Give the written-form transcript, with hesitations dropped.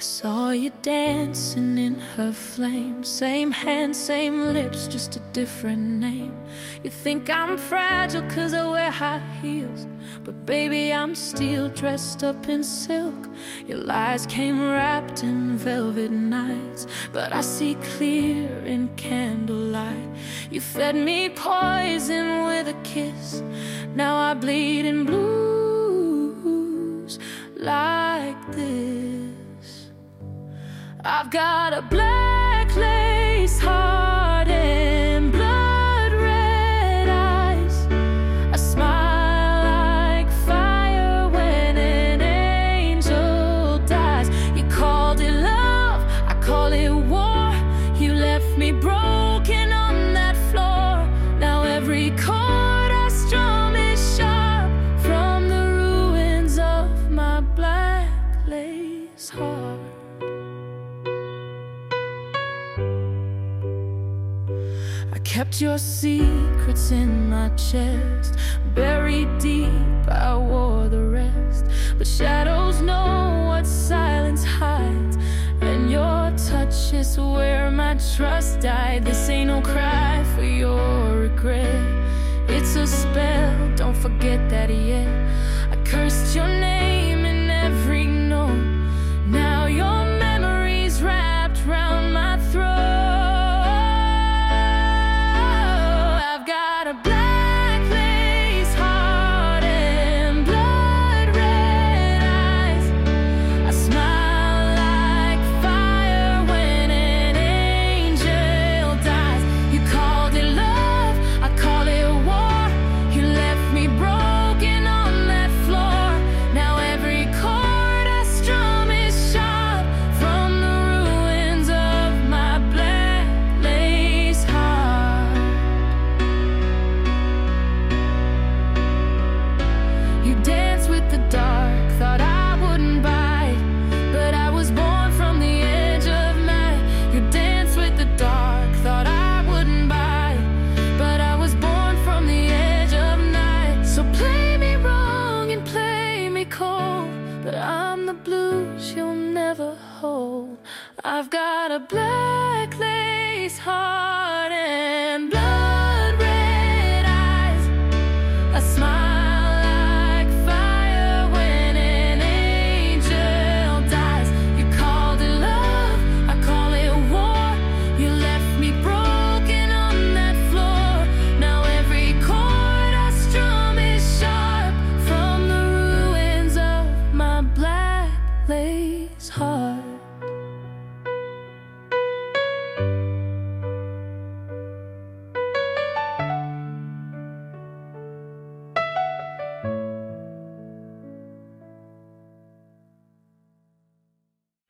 Saw you dancing in her flame. Same hands, same lips, just a different name. You think I'm fragile cause I wear high heels, but baby I'm steel dressed up in silk. Your lies came wrapped in velvet nights, but I see clear in candlelight. You fed me poison with a kiss. Now I bleed in blues like this. I've got a black lace heart and blood red eyes. I smile like fire when an angel dies. You called it love, I call it war. You left me broken on that floor. Now every chord I strum is sharp from the ruins of my black lace heart. I kept your secrets in my chest, buried deep, I wore the rest. But shadows know what silence hides, and your touch is where my trust died. This ain't no cry for your regret, it's a spell, don't forget that yet. I cursed your name in every note. Now your memory's wrapped round my throat. But I'm the blues you'll never hold. I've got a black lace heart and black